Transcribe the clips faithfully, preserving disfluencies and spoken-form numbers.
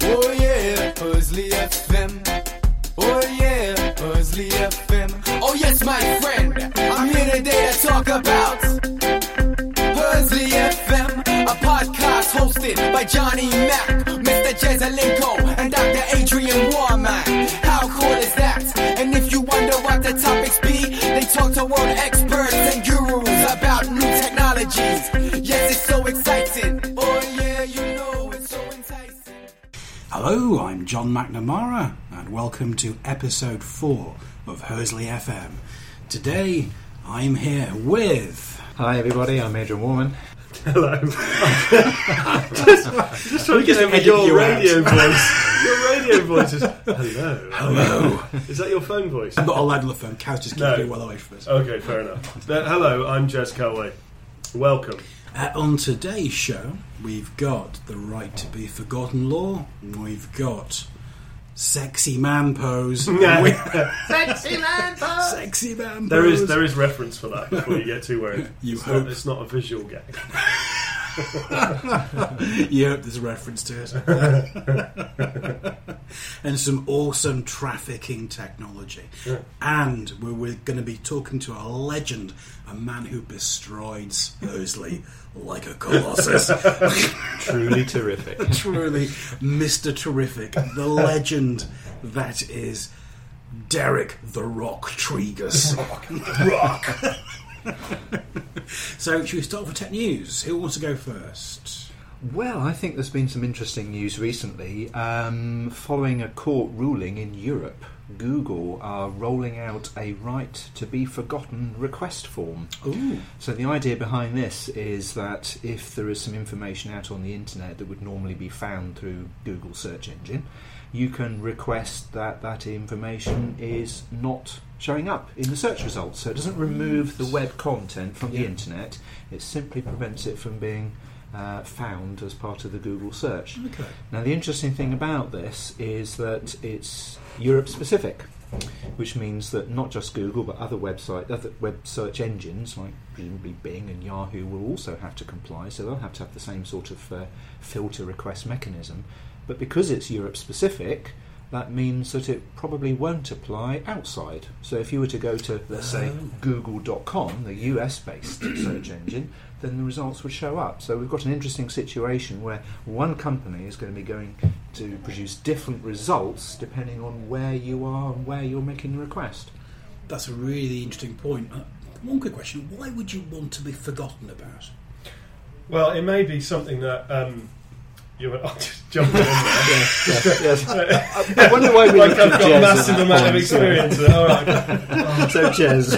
Oh yeah, Hursley F M. Oh yeah, Hursley F M. Oh yes, my friend, I'm here today to talk about Hursley F M, a podcast hosted by Johnny Mac, Mister Jezelenko, and Doctor Adrian Warman. How cool is that? And if you wonder what the topics be, they talk to world experts and gurus about new technologies. Yes, it's so exciting. Oh yeah, you know it's so enticing. Hello, I'm John McNamara, and welcome to episode four of Hursley F M. Today, I'm here with... Hi everybody, I'm Adrian Warman. Hello. just, just trying to get over your you radio voice. Your radio voice is hello. Hello. Is that your phone voice? I'm not allowed on the phone. Kaz just keeps No. me well away from us. Okay, fair enough. Then, hello, I'm Jez Kelway. Welcome. Uh, on today's show, we've got the right to be forgotten law. We've got sexy man pose. We- Sexy man pose. sexy man pose. There is there is reference for that before you get too worried. You it's hope. Not, it's not a visual gag. You hope there's a reference to it. And some awesome trafficking technology. Yeah. And we're, we're going to be talking to a legend, a man who bestrides Hursley like a colossus. Truly terrific. Truly, Mister Terrific, the legend that is Derek the Rock Tregus. Rock. So, should we start with tech news? Who wants to go first? Well, I think there's been some interesting news recently. Um, following a court ruling in Europe, Google are rolling out a right to be forgotten request form. Ooh. So the idea behind this is that if there is some information out on the internet that would normally be found through Google search engine, you can request that that information is not showing up in the search results. So it doesn't remove the web content from Yeah. the internet, it simply prevents it from being uh, found as part of the Google search. Okay. Now the interesting thing about this is that it's Europe specific, which means that not just Google but other website, other web search engines like presumably Bing and Yahoo will also have to comply, so they'll have to have the same sort of uh, filter request mechanism. But because it's Europe specific, that means that it probably won't apply outside. So if you were to go to, let's say, google dot com, the U S-based search engine, then the results would show up. So we've got an interesting situation where one company is going to be going to produce different results depending on where you are and where you're making the request. That's a really interesting point. Uh, one quick question. Why would you want to be forgotten about? Well, it may be something that um, you were. I'll just jump in there. yes, yes. I, I wonder why we like looked I've at got a Jez massive at that amount of point. experience. All right. So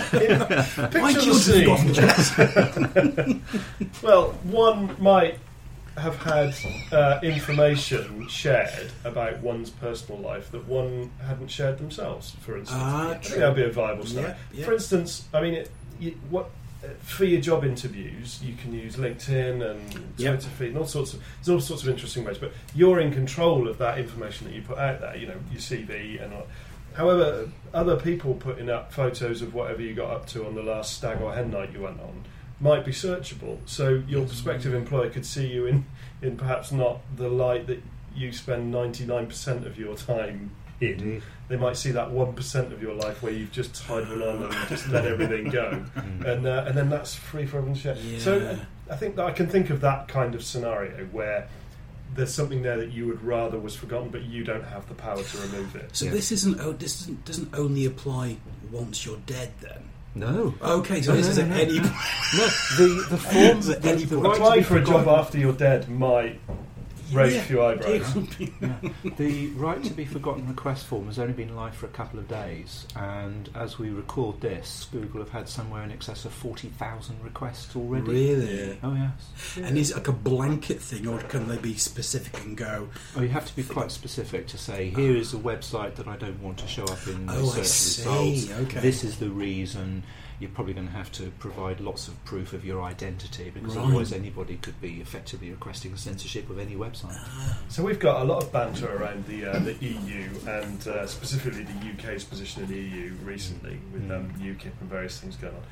Jez. Why Picture do you the want to be scene. forgotten? Well, one might have had uh, information shared about one's personal life that one hadn't shared themselves, for instance. Ah, I think true. that would be a viable scenario. Yeah, yeah. For instance, I mean, it, you, what uh, for your job interviews, you can use LinkedIn and Twitter Yep. feed and all sorts of there's all sorts of interesting ways. But you're in control of that information that you put out there. You know, your C V and all. However, other people putting up photos of whatever you got up to on the last stag or hen night you went on might be searchable. So your prospective employer could see you in, in perhaps not the light that you spend ninety-nine percent of your time in. Indeed. They might see that one percent of your life where you've just tied one on and just let everything go. And uh, and then that's free for everyone to share. Yeah. So uh, I think that I can think of that kind of scenario where there's something there that you would rather was forgotten, but you don't have the power to remove it. So Yeah. this isn't. Oh, this doesn't, doesn't only apply once you're dead. Then. No. Okay. So No, this no, is no, at no. any. No, the, the form, Is it the, any the point? right to Applying be for a job forgotten- after you're dead might raise Yeah. a few eyebrows. Yeah. The right to be forgotten request form has only been live for a couple of days, and as we record this, Google have had somewhere in excess of forty thousand requests already. Really? Oh yes. And is it like a blanket thing, or can they be specific and go? Oh, you have to be quite specific to say, here is a website that I don't want to show up in the Oh, I search see. results. Okay. This is the reason. You're probably going to have to provide lots of proof of your identity, because Right. otherwise anybody could be effectively requesting censorship of any website. So we've got a lot of banter around the uh, the E U and uh, specifically the U K's position in the E U recently with um, UKIP and various things going on.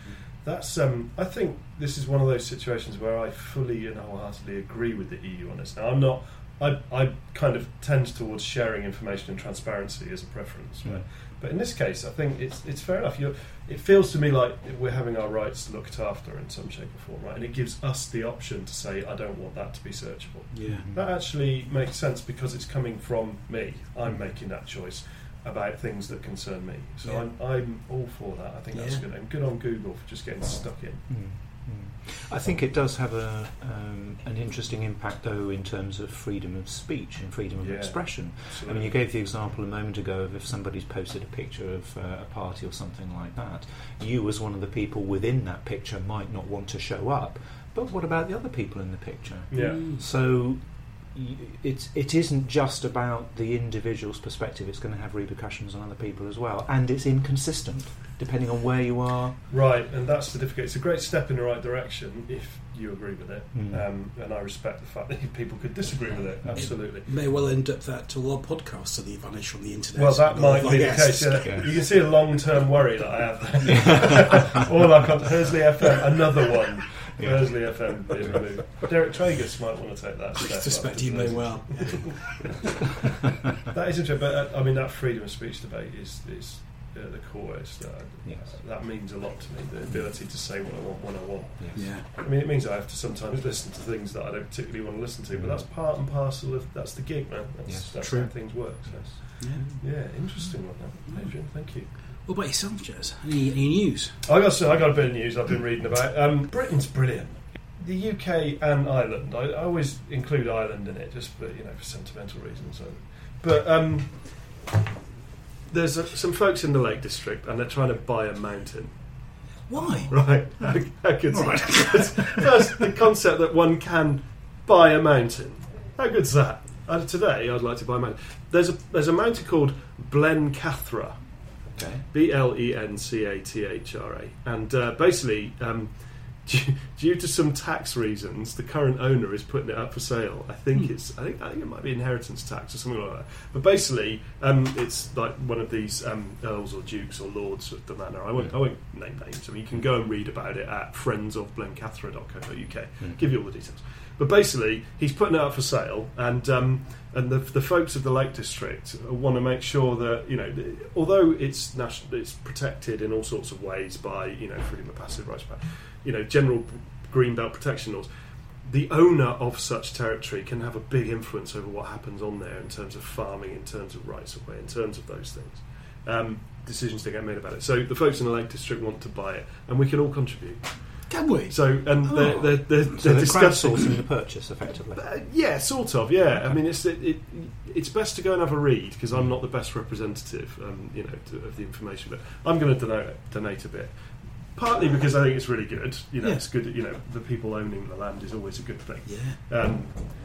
that's. Um, I think this is one of those situations where I fully and wholeheartedly agree with the E U on this. Now, I'm not. I, I kind of tend towards sharing information and transparency as a preference, right? Mm. But in this case, I think it's it's fair enough. You're, it feels to me like we're having our rights looked after in some shape or form, right? And it gives us the option to say, I don't want that to be searchable. Yeah. That actually makes sense because it's coming from me. I'm making that choice about things that concern me. So yeah. I'm, I'm all for that. I think that's yeah. good. And good on Google for just getting stuck in. Mm. I think it does have a um, an interesting impact, though, in terms of freedom of speech and freedom of yeah, expression. absolutely. I mean, you gave the example a moment ago of if somebody's posted a picture of uh, a party or something like that, you as one of the people within that picture might not want to show up, but what about the other people in the picture? Yeah. Mm. So y- it's, it isn't just about the individual's perspective, it's going to have repercussions on other people as well, and it's inconsistent depending on where you are. Right, and that's the difficult. It's a great step in the right direction if you agree with it, mm. um, and I respect the fact that people could disagree with it. Absolutely, it may well end up that to our podcast suddenly vanish from the internet. Well, that might be the case. Yeah. Yeah. You can see a long-term worry that I have there. Or like on Hursley F M, another one. Yeah. Hursley F M being removed. Derek Tragus might want to take that step. I suspect he may well. That is interesting, but uh, I mean that freedom of speech debate is is. Uh, the core is that, yes. uh, that means a lot to me, the ability to say what I want when I want. Yes. Yeah. I mean, it means I have to sometimes listen to things that I don't particularly want to listen to, but that's part and parcel of, that's the gig, man. That's, Yes. that's True. how things work. So. Yeah. Yeah, interesting one, that. Adrian, thank you. What about yourself, Jez? Any, any news? I got, so I got a bit of news I've been reading about. Um, Britain's brilliant. The U K and Ireland, I, I always include Ireland in it, just for, you know, for sentimental reasons. So. But um, there's a, some folks in the Lake District, and they're trying to buy a mountain. Why? Right. How, how good's Right. that? First, the concept that one can buy a mountain. How good's that? Uh, today, I'd like to buy a mountain. There's a there's a mountain called Blencathra. Okay. B L E N C A T H R A. And uh, basically, um, due, due to some tax reasons, the current owner is putting it up for sale. I think Hmm. it's I think I think it might be inheritance tax or something like that. But basically, um, it's like one of these um, earls or dukes or lords of the manor. I won't I won't name names. I mean, you can go and read about it at friends of blencathra dot co dot U K. Hmm. Give you all the details. But basically, he's putting it up for sale, and um, and the, the folks of the Lake District want to make sure that, you know, although it's national, it's protected in all sorts of ways by, you know, freedom of passive rights, by, you know, general greenbelt protection laws. The owner of such territory can have a big influence over what happens on there in terms of farming, in terms of rights of way, in terms of those things. Um, decisions to get made about it. So the folks in the Lake District want to buy it, and we can all contribute. Can we? So, and Oh. they're, they're, they're, So they're they're discussing crowdsourcing the purchase, effectively. Uh, yeah, sort of. Yeah, I mean, it's it, it, it's best to go and have a read because I'm not the best representative, um, you know, to, of the information. But I'm going to donate donate a bit, partly because I think it's really good. You know, Yeah. it's good. You know, the people owning the land is always a good thing. Yeah. Um,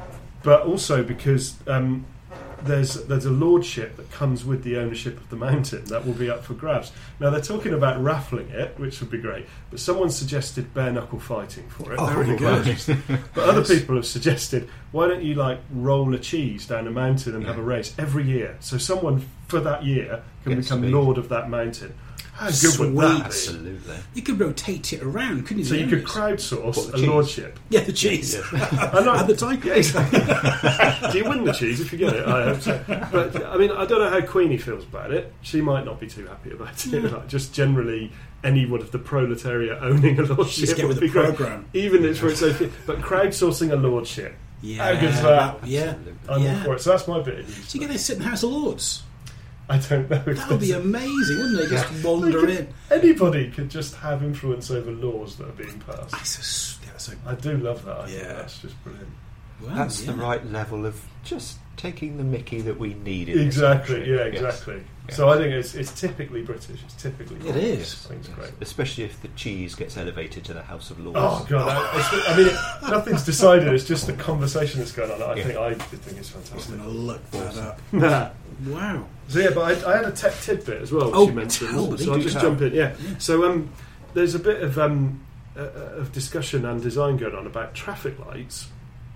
but also because um, there's there's a lordship that comes with the ownership of the mountain that will be up for grabs. Now they're talking about raffling it, which would be great, but someone suggested bare knuckle fighting for it. Oh, Very good. But other people have suggested, why don't you like roll a cheese down a mountain and Yeah. have a race every year, so someone for that year can Gets become to be- lord of that mountain. How good Sweet. would that be? Absolutely. You could rotate it around, couldn't you? So the you could areas? crowdsource What, the a cheese? lordship. Yeah, the cheese. I know. And the title. Yeah, exactly. Do you win the cheese if you get it? I hope so. But I mean, I don't know how Queenie feels about it. She might not be too happy about it. Like, just generally, anyone of the proletariat owning a lordship Just get would with be the great. programme. Even if it's for its own thing. But crowdsourcing a lordship, Yeah. how good's that? Yeah. I'm all Yeah. for it. So that's my bit of news. So you get to sit in the House of Lords. I don't know. If That would be there's- amazing, wouldn't it? Just They wander could- in. Anybody could just have influence over laws that are being passed. That's a, s- that's a, I do love that. I think Yeah. that's just brilliant. wow, That's yeah. the right level of just taking the mickey that we need in this Exactly. country. Yeah. Yes. Exactly. Yes. So I think it's it's typically British. It's typically It British. is. I think it's great. Especially if the cheese gets elevated to the House of Lords. Oh god! I, it's, I mean, it, nothing's decided. It's just the conversation that's going on. I Yeah. think I think it's I'm fantastic. going to look that up. Nah. Wow. So yeah, but I, I had a tech tidbit as well, which Oh, you mentioned. tell me, so I'll do just tell. jump in. Yeah. Yeah. So um, there's a bit of um, uh, of discussion and design going on about traffic lights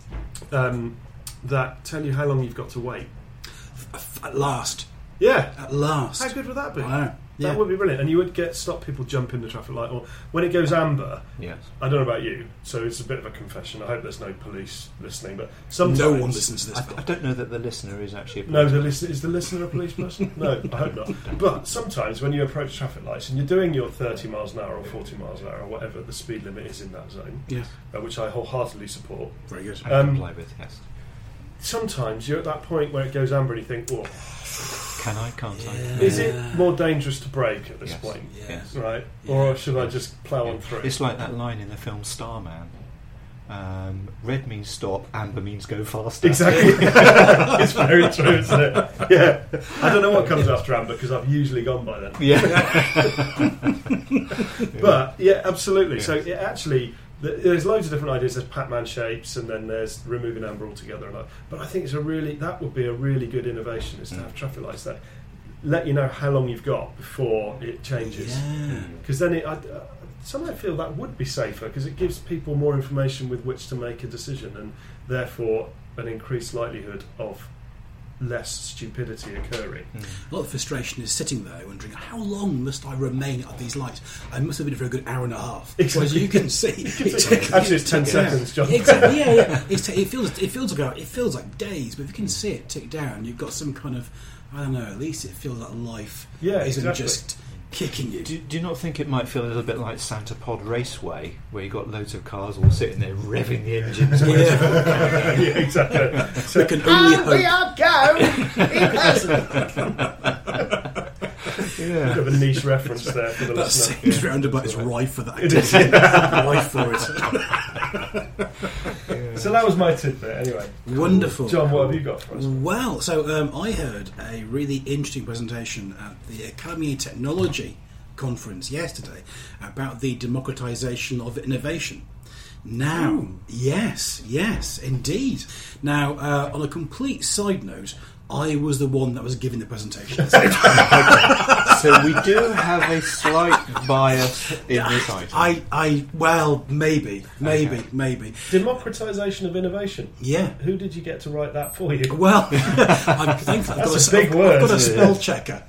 um, that tell you how long you've got to wait. F- At last. Yeah. At last. How good would that be? Wow. Yeah. That would be brilliant, and you would get stop people jumping the traffic light. Or when it goes amber, Yes. I don't know about you, so it's a bit of a confession. I hope there's no police listening, but sometimes No one listens to this. I, film. I don't know that the listener is actually. A No, the listen, is the listener a police person? No, I hope not. But sometimes when you approach traffic lights and you're doing your thirty miles an hour or forty miles an hour or whatever the speed limit is in that zone, Yeah, uh, which I wholeheartedly support. very good. I um, comply with, yes. Sometimes you're at that point where it goes amber and you think, oh, Can I, can't I? Yeah. is it more dangerous to brake at this Yes. point? Yes. Right? Yeah. Or should I just plough on through? It's like that line in the film Starman. Um, red means stop, amber means go faster. Exactly. It's very true, isn't it? Yeah. I don't know what comes after amber because I've usually gone by then. Yeah. But yeah, absolutely. Yes. So it actually, th- there's loads of different ideas. There's Pac-Man shapes, and then there's removing amber altogether. And all. But I think it's a really that would be a really good innovation is to Mm. have traffic lights that let you know how long you've got before it changes. Yeah. Because then it, I, uh, somehow I feel that would be safer because it gives people more information with which to make a decision, and therefore an increased likelihood of less stupidity occurring. A lot of frustration is sitting there wondering, how long must I remain at these lights? I must have been for a good hour and a half. Whereas Exactly. you can see, it Actually, it's ten Yeah. seconds, John. Exactly. Yeah, yeah. It's, it feels it feels like it feels like days, but if you can see it tick down, you've got some kind of I don't know. At least it feels like life Yeah, isn't exactly. just kicking you. Do, do you not think it might feel a little bit like Santa Pod Raceway, where you've got loads of cars all sitting there revving the engines? Yeah. Yeah, exactly. So We can only hope. are going in person. Yeah. Bit of a niche reference there for the That listener. seems roundabout is rife for that. It is. Rife for it. So that was my tidbit, anyway. Wonderful. John, what have you got for us? Well, so um, I heard a really interesting presentation at the Academy of Technology conference yesterday about the democratization of innovation. Now, Ooh. yes, yes, indeed. Now, uh, on a complete side note, I was the one that was giving the presentation. So we do have a slight bias in this item. I, I, well, maybe, maybe, Okay. maybe. Democratisation of innovation. Yeah. Who did you get to write that for you? Well, I'm thankful. I've That's got a big I've word, got a isn't spell it? checker.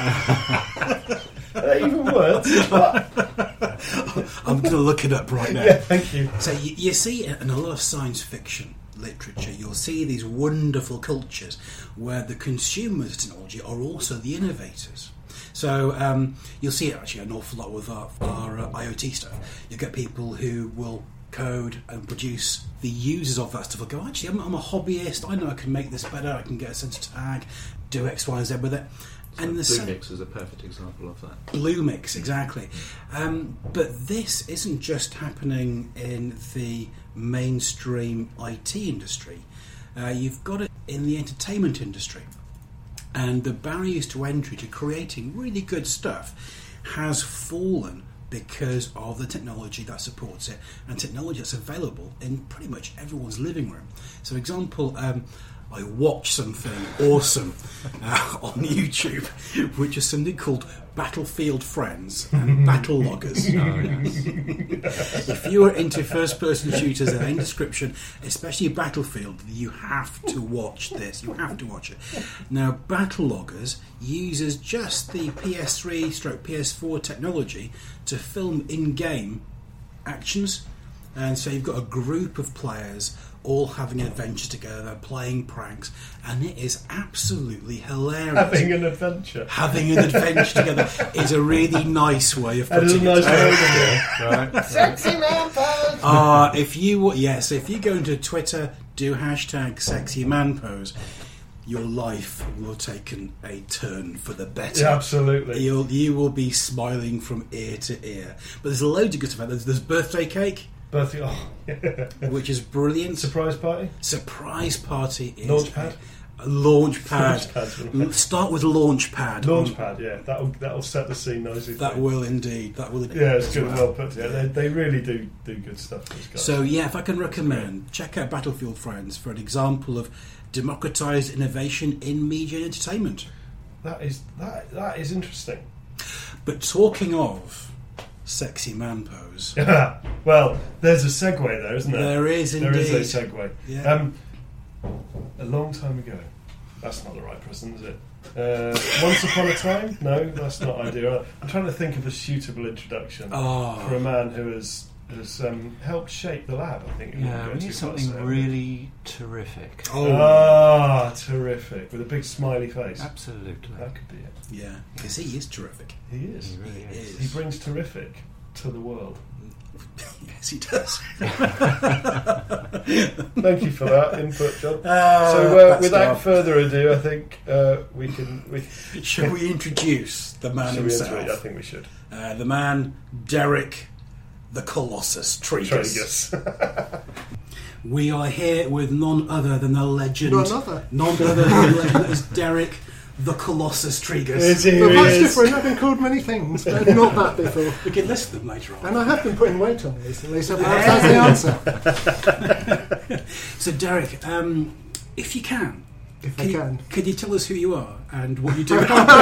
Are they even words? I'm going to look it up right now. Yeah, thank you. So you, you see in a lot of science fiction literature, you'll see these wonderful cultures where the consumers of technology are also the innovators. So um, you'll see it actually an awful lot with our, our uh, IoT stuff. You get people who will code and produce the users of that stuff will go, actually, I'm, I'm a hobbyist, I know I can make this better, I can get a sensor tag, do X, Y, and Z with it. And the same- Bluemix is a perfect example of that. Bluemix, exactly. Um, but this isn't just happening in the mainstream I T industry. Uh, you've got it in the entertainment industry. And the barriers to entry to creating really good stuff has fallen because of the technology that supports it and technology that's available in pretty much everyone's living room. So, example, um, I watched something awesome uh, on YouTube, which is something called Battlefield Friends and Battle Loggers. If you are into first-person shooters and any description, especially Battlefield, you have to watch this. You have to watch it. Now, Battle Loggers uses just the P S three stroke P S four technology to film in-game actions. And so you've got a group of players all having adventures together, playing pranks, and it is absolutely hilarious. Having an adventure. Having an adventure together is a really nice way of That is a putting nice it. word, isn't it? Right. Sexy man pose. Uh, if you yes, if you go into Twitter, do hashtag sexy man pose, your life will have taken a turn for the better. Yeah, absolutely. You'll you will be smiling from ear to ear. But there's loads of good stuff. There's, there's birthday cake, Birthday. Oh, yeah. which is brilliant. Surprise party. Surprise party is Launchpad? a launchpad. Launchpad. Start with launchpad. Launchpad. Yeah, that'll that'll set the scene nicely. That will indeed. That will. Yeah, it's as good. Well put. Yeah, they, they really do do good stuff. These guys. So yeah, if I can recommend, check out Battlefield Friends for an example of democratized innovation in media and entertainment. that is that that is interesting. But talking of sexy man pose, Well, there's a segue there, isn't there? there is There indeed. is a segue. Yeah. Um, a long time ago. That's not the right present, is it? Uh, once upon a time? No, that's not ideal. I'm trying to think of a suitable introduction Oh. for a man who has has um, helped shape the lab. I think. Yeah, we need something really terrific. Oh, Ah, terrific! With a big smiley face. Absolutely. That could be it. yeah, because he is terrific. He is. He really He is. He brings terrific to the world. Yes, he does. Thank you for that input, John. Uh, so, uh, that's without stuff. further ado, I think uh, we can. We, Shall we introduce the man shall we himself? enter it? I think we should. Uh, the man, Derek, the Colossus Tregus. Tregus. We are here with none other than the legend. None other. None other than the legend that is Derek, the Colossus Tregus. Is he? But He that's is. different. I've been called many things, but not that before. We can list them later on. And I have been putting weight on recently, so perhaps that's the answer. So, Derek, um, if you can, If can I you, can. can you tell us who you are and what you do?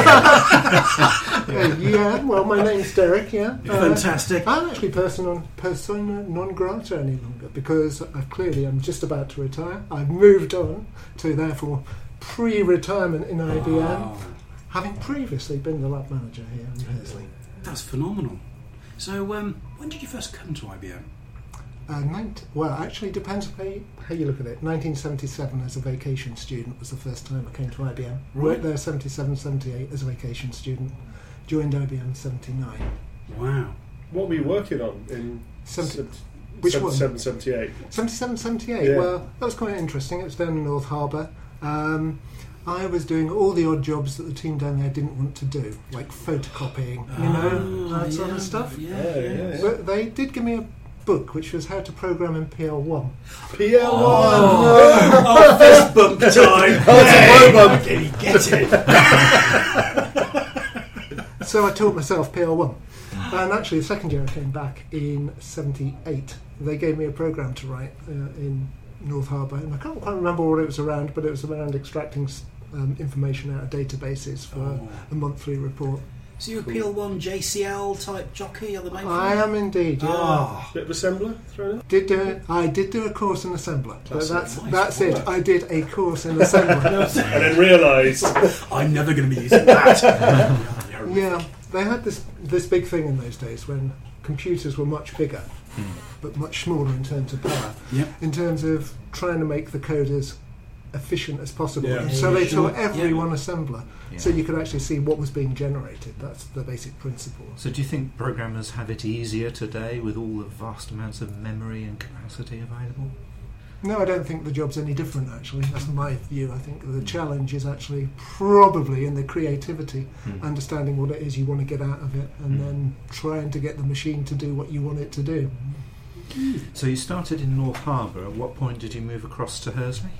Uh, yeah, well, my name's Derek, yeah. Uh, Fantastic. I'm actually persona, persona non grata any longer because I've clearly I'm just about to retire. I've moved on to, therefore, pre-retirement in I B M, Oh, having previously been the lab manager here in Hersley. that's phenomenal. So, um, when did you first come to I B M? Uh, ninety, well, actually, it depends how you, how you look at it. nineteen seventy-seven as a vacation student was the first time I came to I B M. Right. Worked there seventy-seven, seventy-eight as a vacation student. Joined I B M seventy-nine. Wow. What were you working on in Seventy- which one? seventy-seven, seventy-eight? seventy-seven, seventy-eight. Yeah. Well, that was quite interesting. It was down in North Harbour. Um, I was doing all the odd jobs that the team down there didn't want to do, like photocopying, you know, Ah, that sort yeah, of stuff. Yeah, Oh, yeah. yeah, yeah. But they did give me a book which was how to program in P L one. P L one! Oh, oh, fist bump time! Hey, bump. can you get it? So I taught myself P L one. And actually, the second year I came back in seventy-eight, they gave me a program to write uh, in North Harbour. And I can't quite remember what it was around, but it was around extracting um, information out of databases for Oh. a monthly report. So you're a P L one J C L type jockey on the main I am indeed, yeah. Oh, Bit of assembler thrown in? Did do, I did do a course in assembler, but Classic. that's Nice that's work. it. I did a course in assembler. And then realised. I'm never going to be using that. Yeah, they had this this big thing in those days when computers were much bigger, but much smaller in terms of power. Yep. In terms of trying to make the code as efficient as possible. Yeah. So they Sure. taught everyone Yeah. assembler, Yeah. so you could actually see what was being generated. That's the basic principle. So do you think programmers have it easier today with all the vast amounts of memory and capacity available? No, I don't think the job's any different, actually. That's my view. I think the challenge is actually probably in the creativity, Hmm. understanding what it is you want to get out of it, and Mm. then trying to get the machine to do what you want it to do. So you started in North Harbour. At what point did you move across to Hersley?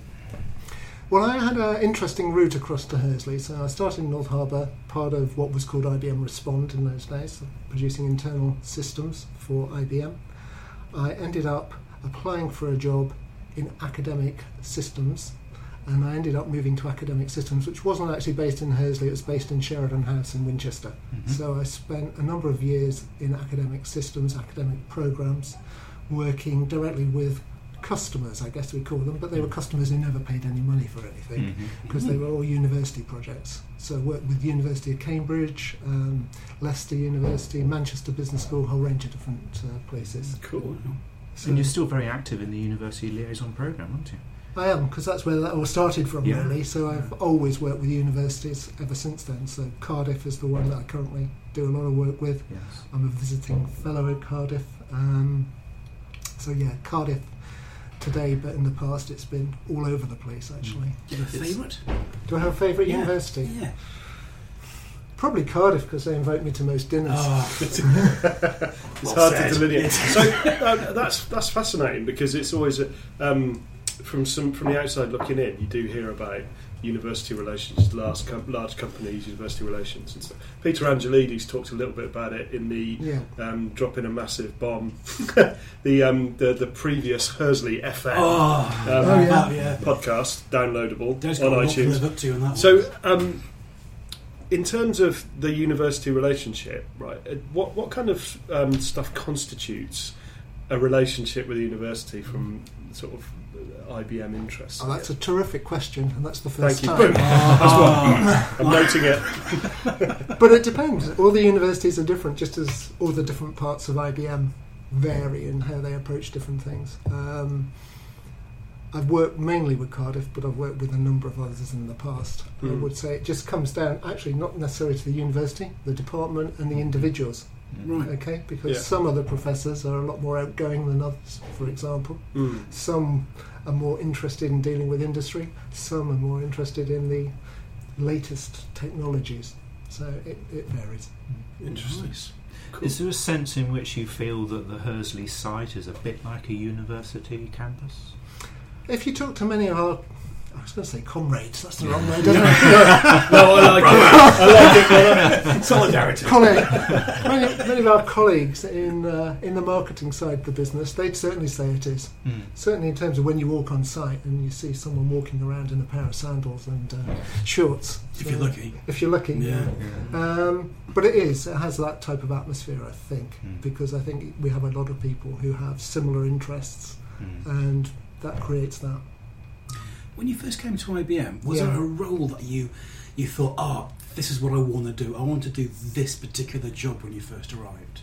Well, I had an interesting route across to Hersley. So I started in North Harbour, part of what was called I B M Respond in those days, so producing internal systems for I B M. I ended up applying for a job in academic systems, and I ended up moving to academic systems, which wasn't actually based in Hersley, it was based in Sheridan House in Winchester. Mhm. So I spent a number of years in academic systems, academic programs, working directly with customers, I guess we call them, but they were customers who never paid any money for anything Mhm. because they were all university projects. So I worked with the University of Cambridge, um, Leicester University, Manchester Business School, a whole range of different uh, places. Cool. So And you're still very active in the university liaison programme, aren't you? I am, because that's where that all started from, Yeah. really. So I've always worked with universities ever since then. So Cardiff is the one that I currently do a lot of work with. Yes. I'm a visiting fellow at Cardiff. Um, so yeah, Cardiff today, but in the past it's been all over the place, actually. Do you have a favourite? Do I have a favourite Yeah. university? Yeah. Probably Cardiff, because they invite me to most dinners. Oh, It's well hard said. to delineate. So uh, that's that's fascinating because it's always a, um, from some from the outside looking in, you do hear about university relations, large com- large companies, university relations, and stuff. Peter Angelides talked a little bit about it in the Yeah. um, dropping a massive bomb, the um, the the previous Hersley F M Oh, um, Oh, yeah. oh, yeah. podcast downloadable There's on got a lot to iTunes. live up to in that one. So, um, in terms of the university relationship, right? uh, What what kind of um, stuff constitutes a relationship with the university from sort of I B M interests? Oh, that's a terrific question, and that's the first Thank you. time. Ah. I'm noting it. But it depends. All the universities are different, just as all the different parts of I B M vary in how they approach different things. Um, I've worked mainly with Cardiff, but I've worked with a number of others in the past. Mm. I would say it just comes down, actually, not necessarily to the university, the department and the individuals. Right. Okay, because Yeah. some other professors are a lot more outgoing than others, for example. Mm. Some are more interested in dealing with industry, some are more interested in the latest technologies. So it, it varies. Interesting. Nice. Cool. Is there a sense in which you feel that the Hursley site is a bit like a university campus? If you talk to many of our, I was going to say comrades, that's the wrong word, isn't it? No, I like it. I like it. Solidarity. Colleague, many, many of our colleagues in uh, in the marketing side of the business, they'd certainly say it is. Mm. Certainly in terms of when you walk on site and you see someone walking around in a pair of sandals and uh, shorts. If you're So, lucky. If you're lucky. Yeah. Um, but it is, it has that type of atmosphere, I think, Mm. because I think we have a lot of people who have similar interests, Mm. and that creates that. When you first came to I B M, was Yeah. there a role that you you thought, ah, this is what I want to do. I want to do this particular job when you first arrived?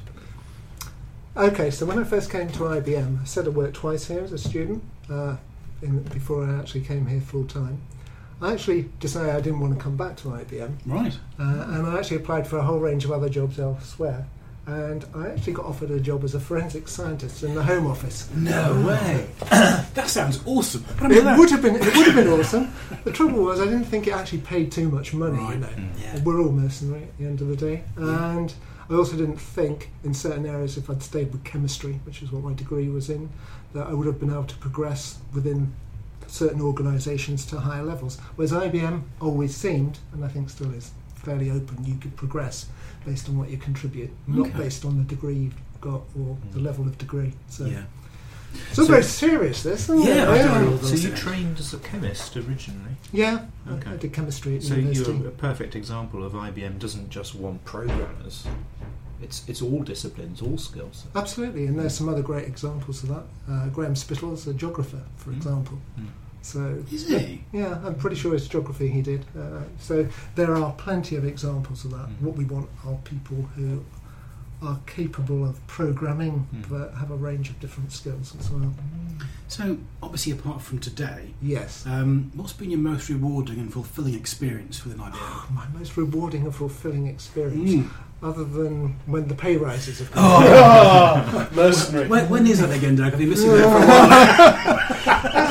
Okay, so when I first came to I B M, I said I worked twice here as a student, uh, in, before I actually came here full time. I actually decided I didn't want to come back to I B M, Right. uh, and I actually applied for a whole range of other jobs elsewhere. And I actually got offered a job as a forensic scientist in the Home Office. No way. That sounds awesome. But I mean, It that- would have been. It would have been awesome. The trouble was, I didn't think it actually paid too much money. Right. You know, Mm. Yeah. we're all mercenary at the end of the day, Yeah. and I also didn't think in certain areas, if I'd stayed with chemistry, which is what my degree was in, that I would have been able to progress within certain organisations to higher levels. Whereas I B M always seemed, and I think still is, fairly open. You could progress based on what you contribute, not Okay. based on the degree you've got or the level of degree. So, Yeah. it's all So- very serious, this, isn't Yeah, I it? don't know. So you trained as a chemist originally? Yeah, I- Okay. I did chemistry at So university. you're a perfect example of I B M doesn't just want programmers. It's it's all disciplines, all skills. Absolutely, and there's some other great examples of that. Uh, Graham Spittle is a geographer, for Mm. example. Mm. So Is he? yeah, I'm pretty sure it's geography he did. Uh, so there are plenty of examples of that. Mm. What we want are people who are capable of programming, Mm. but have a range of different skills as well. So, obviously, apart from today, Yes. um, what's been your most rewarding and fulfilling experience within I B M? My most rewarding and fulfilling experience, Mm. other than when the pay rises have come. Oh, Ah, mercenary. when, when is that again, Derek? I've been missing that for a while.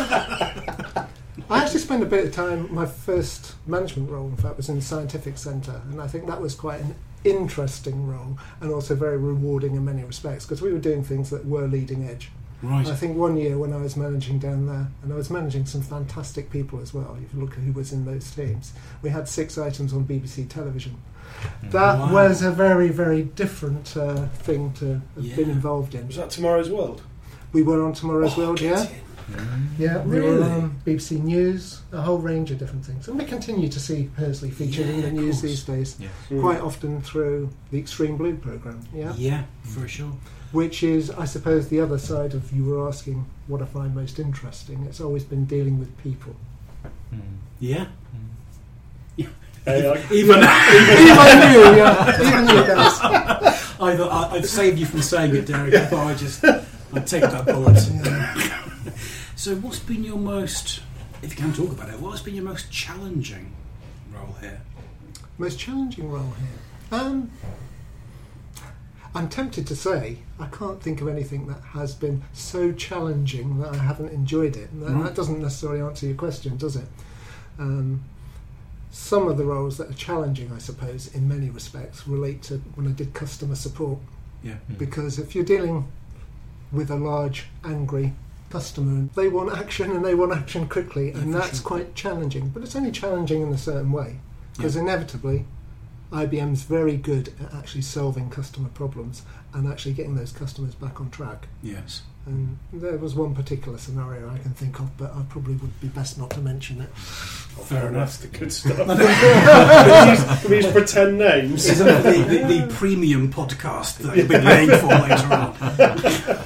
I actually spent a bit of time, my first management role, in fact, was in the scientific centre, and I think that was quite an interesting role and also very rewarding in many respects because we were doing things that were leading edge. Right. I think one year when I was managing down there, and I was managing some fantastic people as well, if you look at who was in those teams, we had six items on B B C television. That Wow. was a very, very different uh, thing to have Yeah. been involved in. Was that Tomorrow's World? We were on Tomorrow's Oh, World, get yeah. in. Yeah, we were Really? on B B C News, a whole range of different things. And we continue to see Hursley featured in Yeah, the of news course. these days, Yeah. Mm. quite often through the Extreme Blue programme, yeah? Yeah, for sure. Which is, I suppose, the other side of you were asking what I find most interesting. It's always been dealing with people. Mm. Yeah. Hey, I- Even Even you, yeah, even you guys. I thought I, I've saved you from saying it, Derek. I thought I just I'd take that bullet. Yeah. So, what's been your most, if you can talk about it, what's been your most challenging role here? Most challenging role here. Um, I'm tempted to say I can't think of anything that has been so challenging that I haven't enjoyed it. And that, Right. that doesn't necessarily answer your question, does it? Um, some of the roles that are challenging, I suppose, in many respects, relate to when I did customer support. Yeah. Mm. Because if you're dealing with a large, angry customer, and they want action and they want action quickly, Yeah, and for that's sure. quite challenging. But it's only challenging in a certain way, because Yeah. inevitably, I B M's very good at actually solving customer problems and actually getting those customers back on track. Yes. And there was one particular scenario I can think of, but I probably would be best not to mention it. Fair enough. That's the good stuff. Can we use- can we use pretend names? Isn't it the, the, the premium podcast that you'll be paying for later on?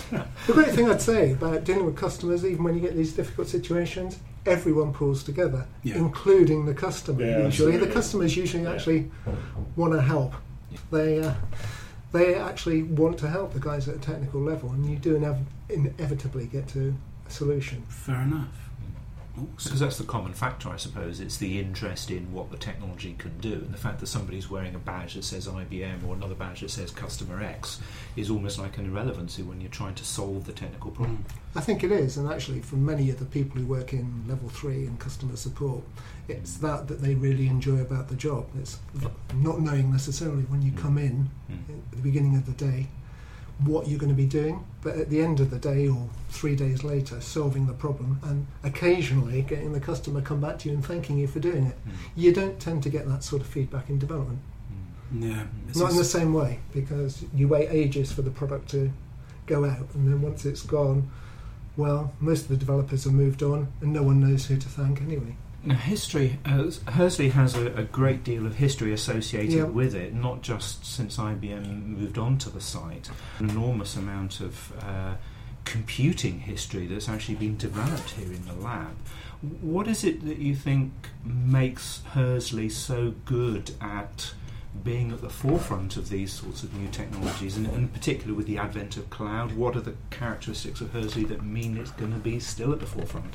The great thing I'd say about dealing with customers, even when you get these difficult situations, everyone pulls together, Yeah. including the customer. Yeah, usually, absolutely. the customers usually Yeah. actually want to help. They uh, they actually want to help the guys at a technical level, and you do inev- inevitably get to a solution. Fair enough. Because Awesome. that's the common factor, I suppose. It's the interest in what the technology can do, and the fact that somebody's wearing a badge that says I B M or another badge that says Customer X is almost like an irrelevancy when you're trying to solve the technical problem. I think it is, and actually for many of the people who work in level three in customer support, it's that that they really enjoy about the job. It's not knowing necessarily when you come in Mm. at the beginning of the day what you're going to be doing, but at the end of the day or three days later solving the problem, and occasionally getting the customer come back to you and thanking you for doing it. Mm. You don't tend to get that sort of feedback in development. Yeah. It's Not in the just- same way, because you wait ages for the product to go out, and then once it's gone, well, most of the developers have moved on and no one knows who to thank anyway. Now, history, uh, Hersley has a, a great deal of history associated Yeah. with it, not just since I B M moved on to the site. An enormous amount of uh, computing history that's actually been developed here in the lab. What is it that you think makes Hersley so good at being at the forefront of these sorts of new technologies, and in particular with the advent of cloud? What are the characteristics of Hersley that mean it's going to be still at the forefront?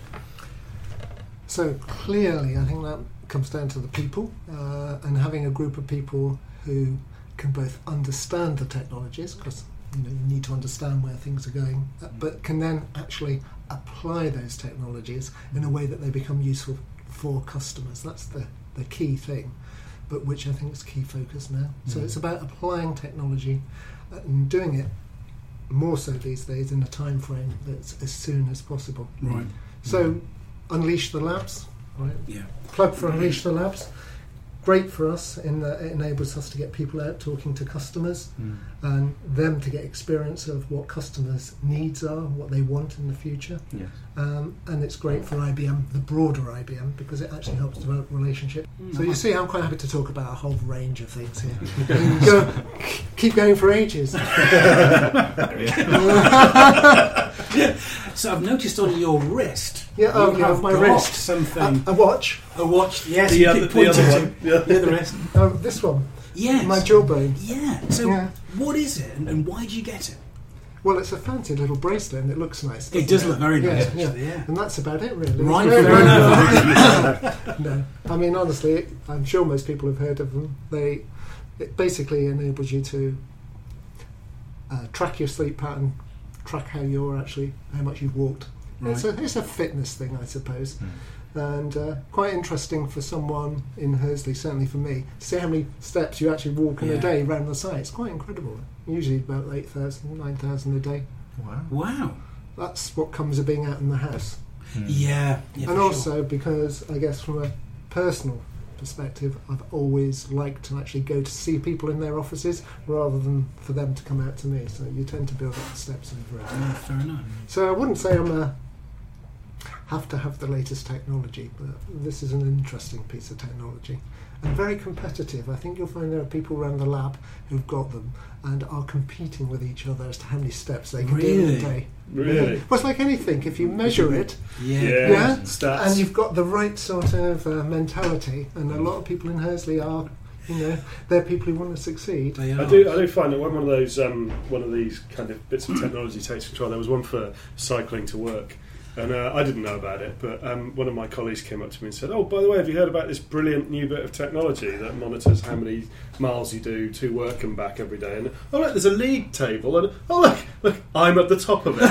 So clearly, I think that comes down to the people, uh, and having a group of people who can both understand the technologies, because you know you need to understand where things are going, uh, but can then actually apply those technologies in a way that they become useful for customers. That's the, the key thing, but which I think is key focus now. So Mm. it's about applying technology and doing it more so these days in a time frame that's as soon as possible. Right. So Unleash the Labs, right? Yeah. Plug for Unleash the Labs. Great for us in that it enables us to get people out talking to customers Mm. and them to get experience of what customers' needs are, what they want in the future. Yes. Um, and it's great for I B M, the broader I B M, because it actually helps develop relationships. So you see, I'm quite happy to talk about a whole range of things here. And go, keep going for ages. So I've noticed on your wrist, Yeah, oh, you yeah, have my got wrist. something. A, a watch. A watch. Yes. The you other- keep the pointing other to one. Yeah. The other wrist. Oh, this one. Yes. My jawbone. Yeah. So Yeah. what is it, and, and why did you get it? Well, it's a fancy little bracelet and it looks nice. It doesn't does look very Yeah, nice, yeah. actually. Yeah. And that's about it, really. Right, It's very, fair very- No, I mean, honestly, I'm sure most people have heard of them. They, it basically enables you to uh, track your sleep pattern, track how you're actually, how much you've walked. Right. It's, a, it's a fitness thing, I suppose. Mm. And uh, quite interesting for someone in Hersley, certainly for me, to see how many steps you actually walk in Yeah. a day around the site. It's quite incredible. Usually about eight thousand, nine thousand a day. Wow. Wow. That's what comes of being out in the house. Mm. Yeah. yeah And for also sure. because, I guess, from a personal perspective, I've always liked to actually go to see people in their offices rather than for them to come out to me. So you tend to build up the steps over it. Yeah, fair enough. So I wouldn't say I'm a have to have the latest technology, but this is an interesting piece of technology and very competitive. I think you'll find there are people around the lab who've got them and are competing with each other as to how many steps they can do in Really? a day. Really? Well, it's like anything. If you measure it, Yeah. Yeah. Stats. and you've got the right sort of uh, mentality, and a lot of people in Hersley are, you know, they're people who want to succeed. They are. I do. I do find that when one of those, um, one of these kind of bits of technology takes control. There was one for cycling to work, and uh, I didn't know about it. But um, one of my colleagues came up to me and said, "Oh, by the way, have you heard about this brilliant new bit of technology that monitors how many miles you do to work and back every day?" And oh, look, there's a league table, and oh, look, look, I'm at the top of it.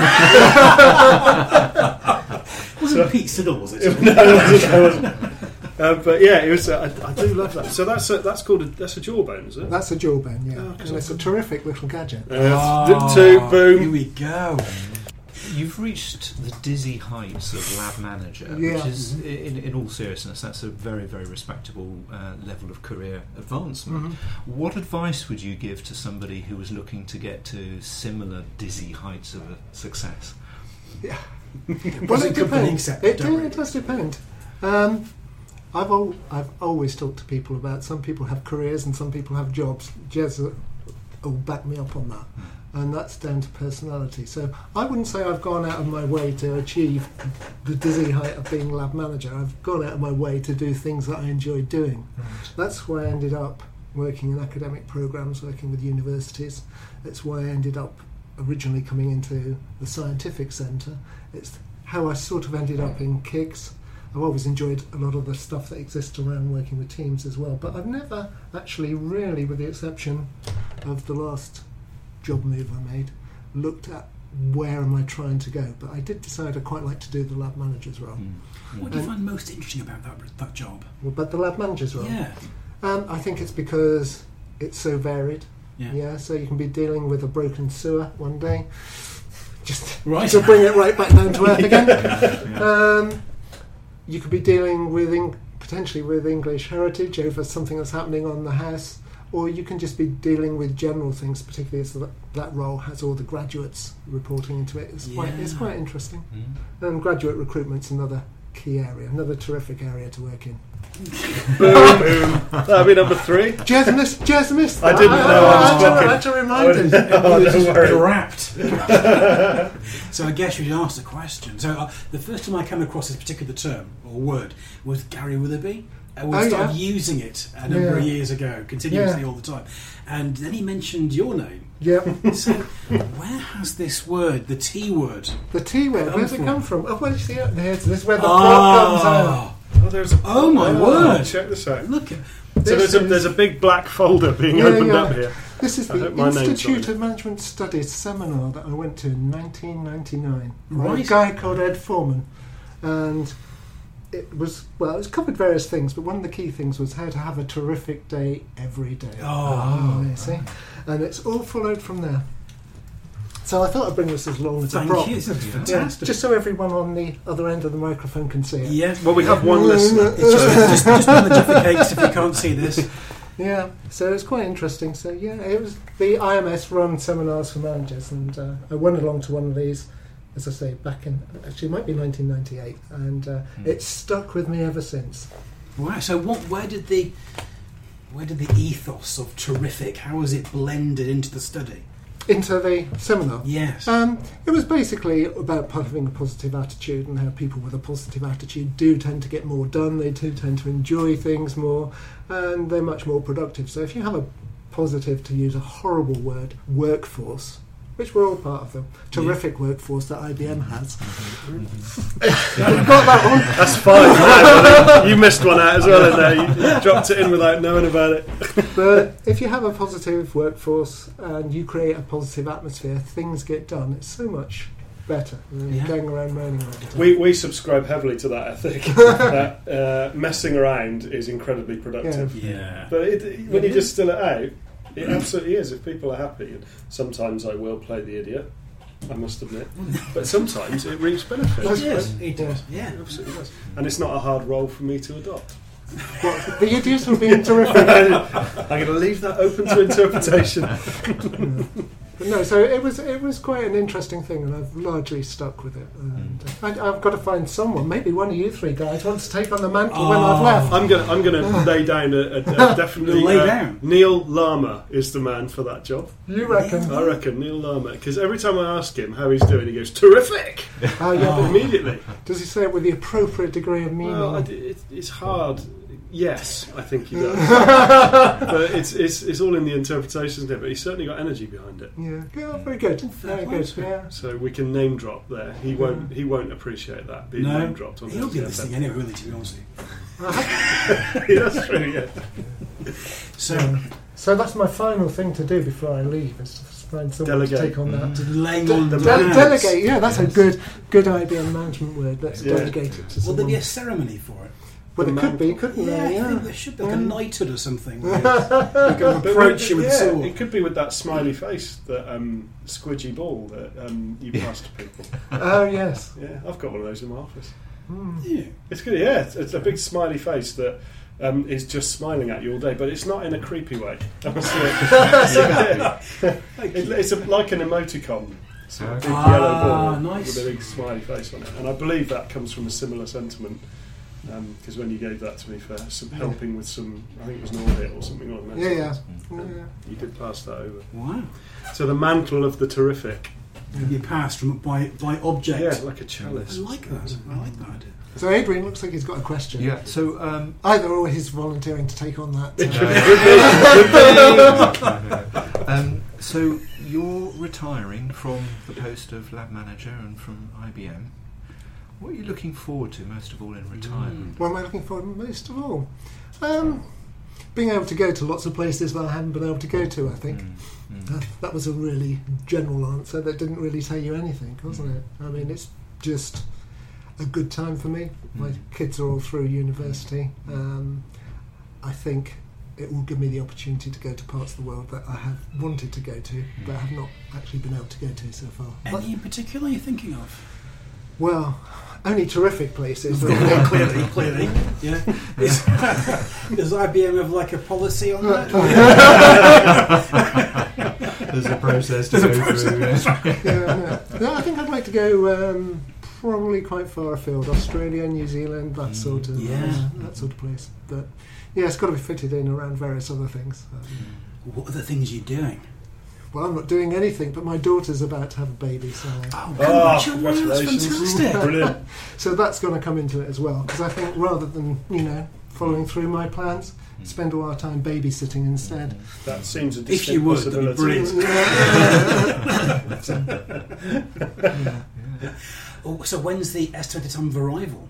Wasn't So- Pete Siddle, was it? no, it wasn't, it wasn't. Uh, but yeah, it was. Uh, I, I do love that. So that's a, that's called a, that's a jawbone, is it? That's a jawbone, yeah, Oh, 'cause and it's a terrific little gadget. Uh, Oh, two, boom. Here we go. You've reached the dizzy heights of lab manager, Yeah. which is, in, in all seriousness, that's a very, very respectable uh, level of career advancement. Mhm. What advice would you give to somebody who was looking to get to similar dizzy heights of uh, success? Yeah. Was Well, it it company depends. accept- It, don't do- we? it does depend. Um, I've al- I've always talked to people about some people have careers and some people have jobs. Jez will back me up on that. and that's down to personality. So I wouldn't say I've gone out of my way to achieve the dizzy height of being lab manager. I've gone out of my way to do things that I enjoy doing. Right. That's why I ended up working in academic programs, working with universities. It's why I ended up originally coming into the scientific centre. It's how I sort of ended up in K I C S. I've always enjoyed a lot of the stuff that exists around working with teams as well, but I've never actually really, with the exception of the last job move I made, looked at where am I trying to go. But I did decide I quite like to do the lab manager's role. Mm. What do you And- find most interesting about that that job? Well, but the lab manager's role, Yeah. um, I think it's because it's so varied. Yeah. Yeah, so you can be dealing with a broken sewer one day, just Right. to bring it right back down to earth again. Yeah. Um, you could be dealing with Eng- potentially with English heritage over something that's happening on the house, or you can just be dealing with general things, particularly as that, that role has all the graduates reporting into it. It's quite it's Yeah. quite interesting. Mm. And graduate recruitment's another key area, another terrific area to work in. Boom, boom. That'll be number three. Jez missed, Jez missed I that. didn't know I was I had to- blocking. I had to remind him. Oh, don't worry. Wrapped. So I guess you should ask the question. So uh, the first time I came across this particular term or word was Gary Willoughby. And we Oh, started yeah. using it a number of Yeah. years ago, continuously Yeah. all the time. And then he mentioned your name. Yep. So where has this word, the T word, The T word, Come where's it from? come from? Oh, well, you see, there's, this is where the plot comes out. Oh, Oh, there's a, Oh, my word. Check this out. look at So there's a, is- there's a big black folder being Yeah, opened yeah. up here. This is I the hope my name's on Institute it. of Management Studies seminar that I went to in nineteen ninety-nine. by Right. A guy called Ed Foreman. And it was, well, it was covered various things, but one of the key things was how to have a terrific day every day. Oh. you see? And it's all followed from there. So I thought I'd bring this as long as a Thank prop. you. This is Yeah, fantastic. just so everyone on the other end of the microphone can see it. Yeah. Well, we have one listener. It's just, just, just on the Jaffa Cakes if you can't see this. Yeah, so it's quite interesting. So yeah, it was the I M S run seminars for managers, and uh, I went along to one of these, as I say, back in actually it might be nineteen ninety-eight, and uh, Mm. it's stuck with me ever since. Wow. So what? Where did the where did the ethos of terrific? How was it blended into the study? Into the seminar. Yes. Um, it was basically about having a positive attitude and how people with a positive attitude do tend to get more done, they do tend to enjoy things more, and they're much more productive. So if you have a positive, to use a horrible word, workforce, which we're all part of the terrific workforce that I B M has. We've got that one. That's fine. Yeah, you missed one out as well in there. You dropped it in without knowing about it. But if you have a positive workforce and you create a positive atmosphere, things get done. It's so much better than Yeah. going around moaning all the time. We, we subscribe heavily to that ethic. that uh, messing around is incredibly productive. yeah. But it, when you just still it out, it absolutely is. If people are happy, and sometimes I will play the idiot, I must admit, but sometimes it reaps benefits. It does. It does. Yeah. It absolutely does. And it's not a hard role for me to adopt. What, the idiots would be terrific. I'm going to leave that open to interpretation. But no, so it was it was quite an interesting thing, and I've largely stuck with it. And uh, I, I've got to find someone, maybe one of you three guys, wants to take on the mantle when I've Oh. left. I'm going to I'm going to lay down a, a, a definitely Lay uh, down. Neil Lama is the man for that job. You reckon? I reckon Neil Lama, because every time I ask him how he's doing, he goes terrific Oh, yeah, but immediately. does he say it with the appropriate degree of meaning? Well, I d it, it's hard. Yes, I think he does. But it's, it's it's all in the interpretations there. But he's certainly got energy behind it. yeah, yeah, very good, very good. Yeah. So we can name drop there. He won't he won't appreciate that being No. name dropped on He'll his be F M. listening anyway, really, to be honest with Yeah, that's true. Yeah. you. So, Um, so that's my final thing to do before I leave, is to find someone Delegate. to take on that. laying De- on de- the delegate, yeah, that's a good good I B M management word. Let's Yeah. delegate it to Will there someone. be a ceremony for it? Well, The it could be, mantle. couldn't Yeah, there? I Yeah. think there should be like a Yeah. knighthood or something. Where you can approach you with a yeah, sword. it could be with that smiley face, that um, squidgy ball that um, you pass to people. Oh yes. Yeah, I've got one of those in my office. Hmm. Yeah. It's good. Yeah, it's, it's a big smiley face that um, is just smiling at you all day, but it's not in a creepy way. I must admit. It- it's a, like an emoticon. It's a big Ah, yellow ball nice. with a big smiley face on it, and I believe that comes from a similar sentiment Because um, when you gave that to me for some helping with some, I think it was an audit or something like that. Yeah, yeah. Um, yeah. You did pass that over. Wow. So the mantle of the terrific. You passed from by by object. Yeah, like a chalice. I like that. I like that. So Adrian looks like he's got a question. Yeah. So um, Either or he's volunteering to take on that. uh, um, so you're retiring from the post of lab manager and from I B M. What are you looking forward to most of all in retirement? What am I looking for most of all? Um, being able to go to lots of places that I haven't been able to go to, I think. Mm, mm. That, that was a really general answer that didn't really tell you anything, wasn't it? I mean, it's just a good time for me. My Mm. kids are all through university. Um, I think it will give me the opportunity to go to parts of the world that I have wanted to go to, but have not actually been able to go to so far. But, Any in particular you're thinking of? well, only terrific places. Yeah, clearly, clearly. Yeah. Is, does I B M have like a policy on that? There's a process to There's a go process. through. Yeah. yeah, no. No, I think I'd like to go um, probably quite far afield, Australia, New Zealand, that sort of Yeah. uh, that sort of place. But yeah, it's got to be fitted in around various other things. Um, What are the things you're doing? well, I'm not doing anything, but my daughter's about to have a baby, so Oh, Oh, congratulations. congratulations. Fantastic. Brilliant. so that's going to come into it as well. Because I think rather than you know following through my plans, spend all our time babysitting instead. That seems a If distinct you would, that'd be possibility. brilliant. So, yeah. Oh, so when's the estimated time of arrival?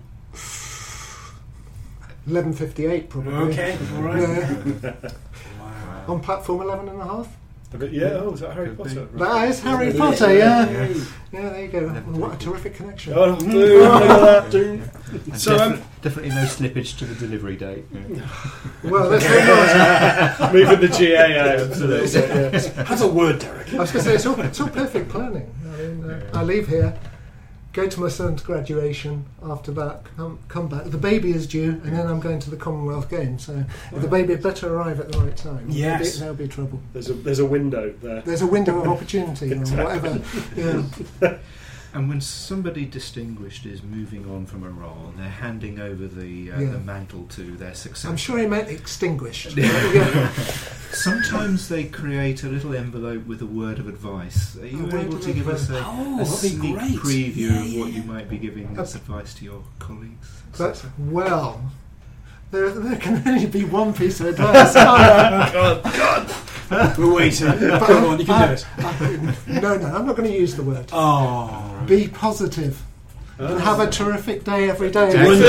eleven fifty-eight probably. Okay, all right. Yeah. Wow. On platform eleven and a half. A bit- yeah, oh, is that Harry Could be. Potter? That is Harry Yeah. Potter, yeah. Yeah. Yeah, there you go. Never What a taken. terrific connection. Oh, dude, look at that, dude. And So, defi- um, definitely no slippage to the delivery date. Well, let's hope not. Moving the G A out a little bit, yeah. Have a word, Derek. I was going to say, it's all, it's all perfect planning. I mean, uh, I leave here, go to my son's graduation, after that, come, come back. The baby is due, and then I'm going to the Commonwealth Games. So the baby had better arrive at the right time. Yes. There'll be, there'll be trouble. There's a there's a window there. There's a window of opportunity or whatever. Yeah. And when somebody distinguished is moving on from a role and they're handing over the, uh, Yeah. the mantle to their successor, I'm sure he meant extinguished. Yeah. Yeah. sometimes they create a little envelope with a word of advice. Are you A word able of to give us a, Oh, a that'd be sneak great. preview Yeah, of what yeah. you might be giving Uh, as advice to your colleagues? But, well, there, there can only be one piece of advice. Oh, God, God. We're waiting. But Come on, you can do it. I- no, no, I'm not going to use the word. Oh. Be positive and have a terrific day every day.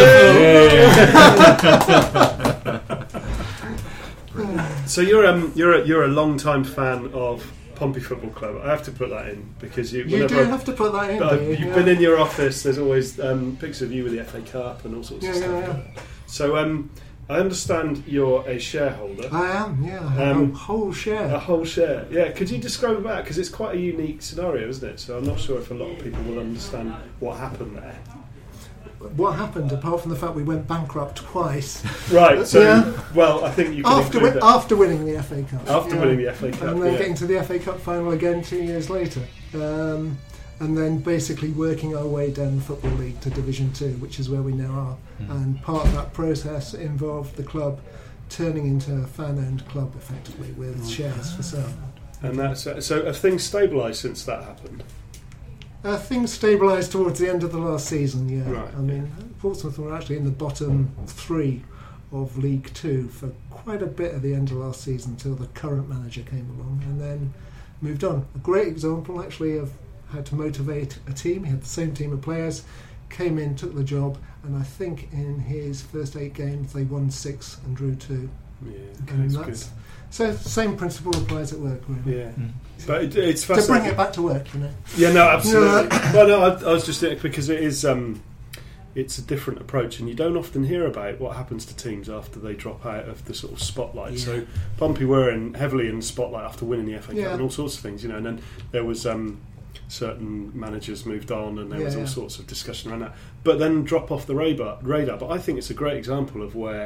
So you're um you're a, you're a long time fan of Pompey Football Club. I have to put that in because you. You whenever do I've- have to put that in. Uh, do you? you've Yeah. been in your office. There's always um, pictures of you with the F A Cup and all sorts Yeah, of stuff. yeah, yeah. So um, I understand you're a shareholder, I am, yeah. I have Um, a whole a share. whole share. Yeah, could you describe that? Because it's quite a unique scenario, isn't it? So I'm not sure if a lot of people will understand what happened there. What happened, apart from the fact we went bankrupt twice, Right. So Yeah. well, I think you can after include win- that. after winning the F A Cup. After yeah. winning the F A Cup, And then yeah. getting to the F A Cup final again two years later. Um, and then basically working our way down the Football League to Division two, which is where we now are. Mm. And part of that process involved the club turning into a fan-owned club, effectively, with shares for sale. And that's uh, so. Have things stabilised since that happened? Uh, things stabilised towards the end of the last season, yeah. Right. I mean, Portsmouth were actually in the bottom three of League Two for quite a bit at the end of last season until the current manager came along and then moved on. A great example, actually, of how to motivate a team. He had the same team of players, came in, took the job, and I think in his first eight games they won six and drew two. Yeah, And that's that's, so same principle applies at work, good. really. Yeah, Mm. but it, it's To bring fascinating. it back to work, you know. Yeah, no, absolutely. well, no, I, I was just because it is. Um, it's a different approach, and you don't often hear about what happens to teams after they drop out of the sort of spotlight. Yeah. So Pompey were in, heavily in the spotlight after winning the F A Cup Yeah. and all sorts of things, you know. And then there was um, certain managers moved on, and there was Yeah, all yeah. sorts of discussion around that. But then drop off the radar. Radar. But I think it's a great example of where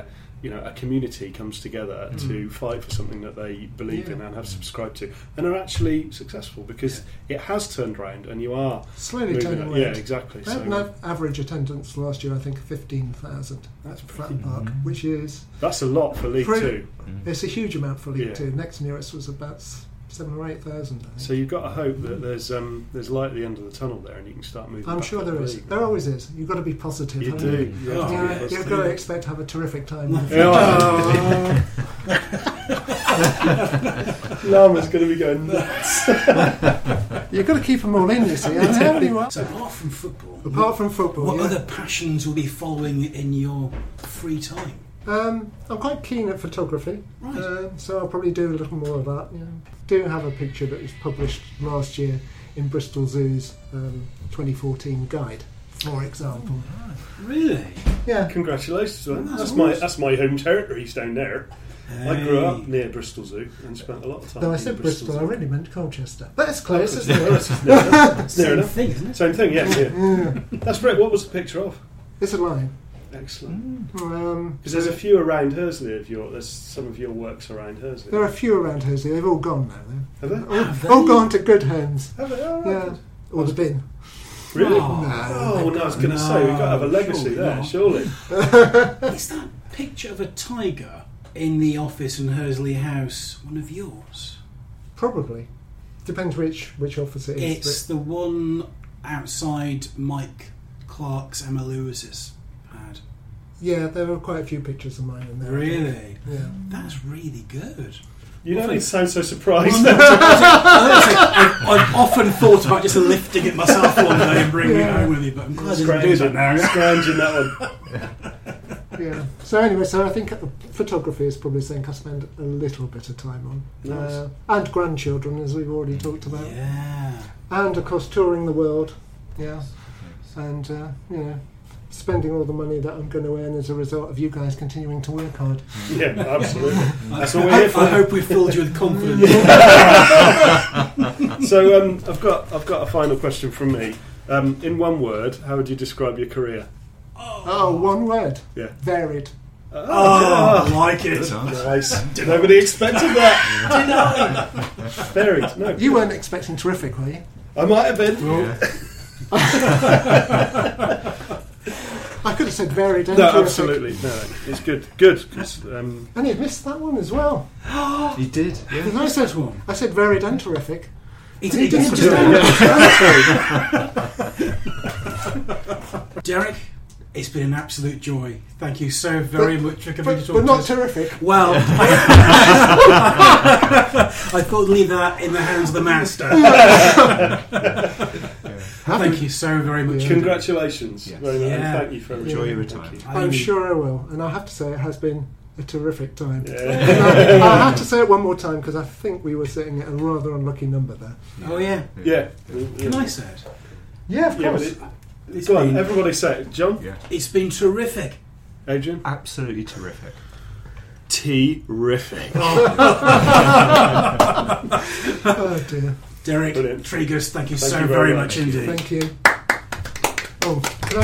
you know, a community comes together Mm. to fight for something that they believe Yeah. in and have subscribed to, and are actually successful because it has turned around, and you are Slowly moving turning up. around. Yeah, exactly. They had So an average attendance last year, I think, fifteen thousand that's at pretty, Fratton Park, which is that's a lot for League Pretty- Two. it's a huge amount for League Yeah. Two. Next nearest was about s- seven or eight thousand. I think. So you've got to hope that there's um, there's light at the end of the tunnel there, and you can start moving. I'm back sure up there the is. league. There always is. You've got to be positive. You haven't do. You? You have to Yeah, be you've positive. got to expect to have a terrific time. Yeah. Lama's going to be going nuts. You've got to keep them all in, you see. I know anyone. So apart from football, Apart from football, what yeah. other passions will be following in your free time? Um, I'm quite keen at photography, Right. um, so I'll probably do a little more of that. Yeah. Do have a picture that was published last year in Bristol Zoo's um, twenty fourteen guide, for example. Really? Yeah, Congratulations, man. That's That's my awesome. that's my home territories down there. I grew Hey. up near Bristol Zoo and spent a lot of time. though I in said Bristol, I Zoo. really meant Colchester. But it's close, isn't No, it? it's near enough. It's near Same enough. thing, isn't it? Same thing, yeah. yeah. Yeah, That's great. What was the picture of? it's a line. Excellent. Um, Because there's a few around Hursley of your. There's some of your works around Hursley. there are a few around Hursley. They've all gone now, Have though. they? All, Have they? all gone to good homes. Have they? Oh, right. Yeah, or the bin. Really? Oh, Oh, no, I was going to say we've got to have a legacy surely there, not. surely. Is that picture of a tiger in the office in Hursley House one of yours? Probably. Depends which which office it is. It's the one outside Mike Clark's Emma Lewis's pad. but yeah, there are quite a few pictures of mine in there. I think. Really? Yeah. That's really good. You don't Well, need to sound so surprised. I've, I've often thought about just lifting it myself one day and bringing Yeah. it home with me, but I'm glad I didn't do that now. Scrounging that one. Yeah. So anyway, so I think uh, photography is probably something I spend a little bit of time on, Nice. uh, and grandchildren, as we've already talked about, Yeah. and of course touring the world. Yeah. And uh, you know, spending all the money that I'm going to earn as a result of you guys continuing to work hard. Yeah, absolutely. That's what I, we're here I for. hope we filled you with confidence. So um, I've got I've got a final question from me. Um, in one word, how would you describe your career? Oh, one word. Yeah. Varied. Oh, I like it. Nice. Nobody expected that. Varied. No. You weren't expecting terrific, were you? I might have been. I could have said varied. and No, terrific. absolutely. No, no, it's good. Good. 'Cause, um, And you missed that one as well. You did, yeah. Because I said one. I said varied and terrific. He He didn't didn't understand. Derek, it's been an absolute joy. Thank you so very much for coming to But, talk but to not us. terrific. Well, I thought leave that in the hands of the master. Thank you so very much. Yeah. congratulations. Yes. Very much. And Yeah. thank you for everything. Enjoy your Thank retirement. you. I'm sure I will. And I have to say, it has been a terrific time. Yeah. And I, I have to say it one more time because I think we were sitting at a rather unlucky number there. Oh yeah. Yeah. Can I say it? Yeah, of Yeah, but course. it, It's go on, been, everybody say it. John, Yeah. it's been terrific. Adrian, Absolutely terrific. terrific. Oh dear. Derek Brilliant. Triggers, thank you Thank so you very very much much. indeed. Thank you. Oh, can I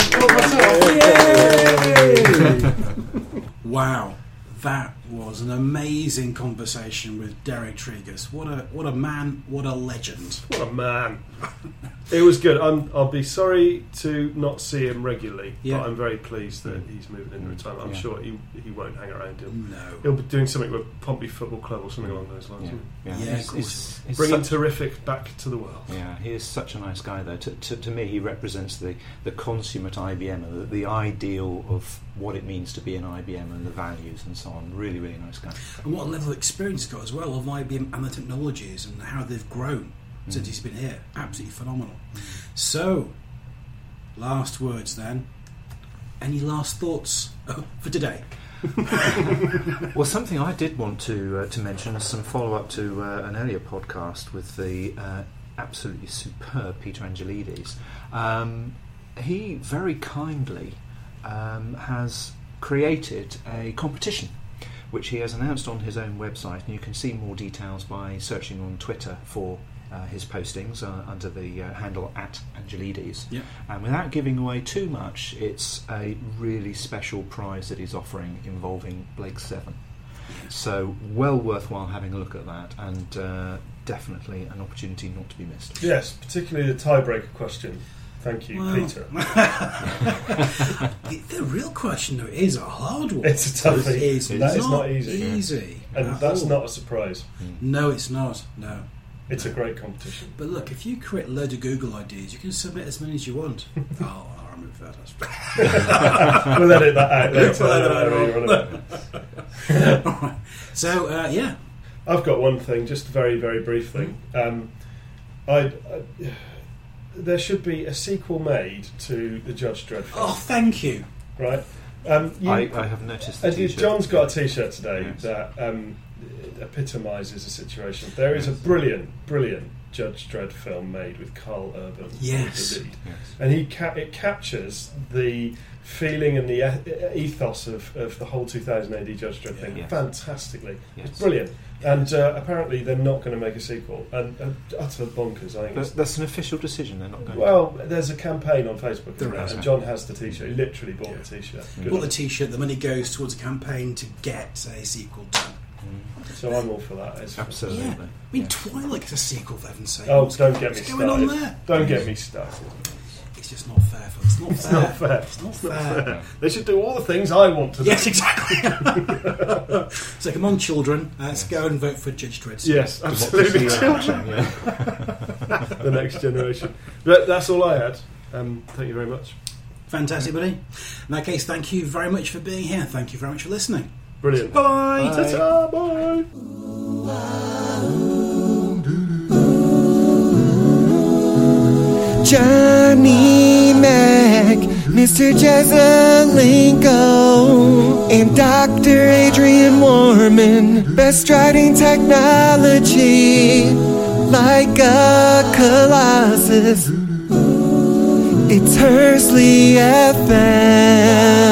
talk myself? Wow, that was an amazing conversation with Derek Triggers. What a what a man, what a legend. What a man. It was good. I'm, I'll be sorry to not see him regularly, Yeah. but I'm very pleased that he's moving into retirement. I'm Yeah. sure he he won't hang around. He'll, No. he'll be doing something with Pompey Football Club or something along those lines. Yeah, won't yeah. Yeah, He's- of he's- course. he's he? Bringing such- terrific back to the world. Yeah, he is such a nice guy, though. To, to, to me, he represents the, the consummate I B M, the, the ideal of what it means to be an I B M and the values and so on. Really, really nice guy. And what level of experience he's got as well of I B M and the technologies and how they've grown Mm. since he's been here. Absolutely phenomenal. So, last words then. Any last thoughts oh, for today? Well, something I did want to uh, to mention is some follow up to uh, an earlier podcast with the uh, absolutely superb Peter Angelides. Um, he very kindly um, has created a competition, which he has announced on his own website, and you can see more details by searching on Twitter for uh, his postings uh, under the uh, handle at Angelides. Yep. And without giving away too much, it's a really special prize that he's offering involving Blake Seven. So well worthwhile having a look at that, and uh, definitely an opportunity not to be missed. Yes, particularly the tiebreaker question. Thank you, Well. Peter. the, the real question, though, is a hard one. It's a toughie. It is That not is not easy. easy. And at that's all. not a surprise. No, it's not. No. It's a great competition. But look, if you create a load of Google ideas, you can submit as many as you want. oh, I'll remove that. That's We'll edit that out later. We'll edit that Don't worry, out. we're on it. Alright. So, uh, yeah. I've got one thing, just a very, very brief thing. Um, I, I, there should be a sequel made to the Judge Dredd film, Oh, thank you. right? Um, you, I, I have noticed the and you- t-shirt. John's got a T-shirt today Yes. that um, epitomises a situation. There is a brilliant, brilliant Judge Dredd film made with Carl Urban. Yes. the lead. Yes. And he ca- it captures the feeling and the e- ethos of, of the whole two thousand A D Judge Dredd thing Yes. fantastically. Yes. It's brilliant. And uh, apparently they're not going to make a sequel. And uh, utter bonkers, I think. But It's, that's an official decision. They're not going. well, there's a campaign on Facebook, There isn't there? is. And John has the T-shirt. He literally bought Yeah. the T-shirt. Mm. Good Bought on the him. T-shirt. The money goes towards a campaign to get a sequel done. So I'm all for that. It's, Absolutely. Yeah. I mean, Yeah. Twilight is a sequel, for heaven's sake. Oh, What's don't get me what's going on started. there? Don't get me started. It's just not fair, folks. It's not It's fair. not fair. It's not fair. They should do all the things I want to do. Yes, exactly. So come on, children. Uh, let's go and vote for Judge Dredd. Yes, absolutely. Democracy in action, yeah. The next generation. But that's all I had. Um, thank you very much. Fantastic, buddy. In that case, thank you very much for being here. Thank you very much for listening. Brilliant. Bye. Bye. Ta-ta, bye. Johnny Mac, Mister Jezelenko, and Doctor Adrian Warman. Best riding technology, like a colossus. It's Hursley F M.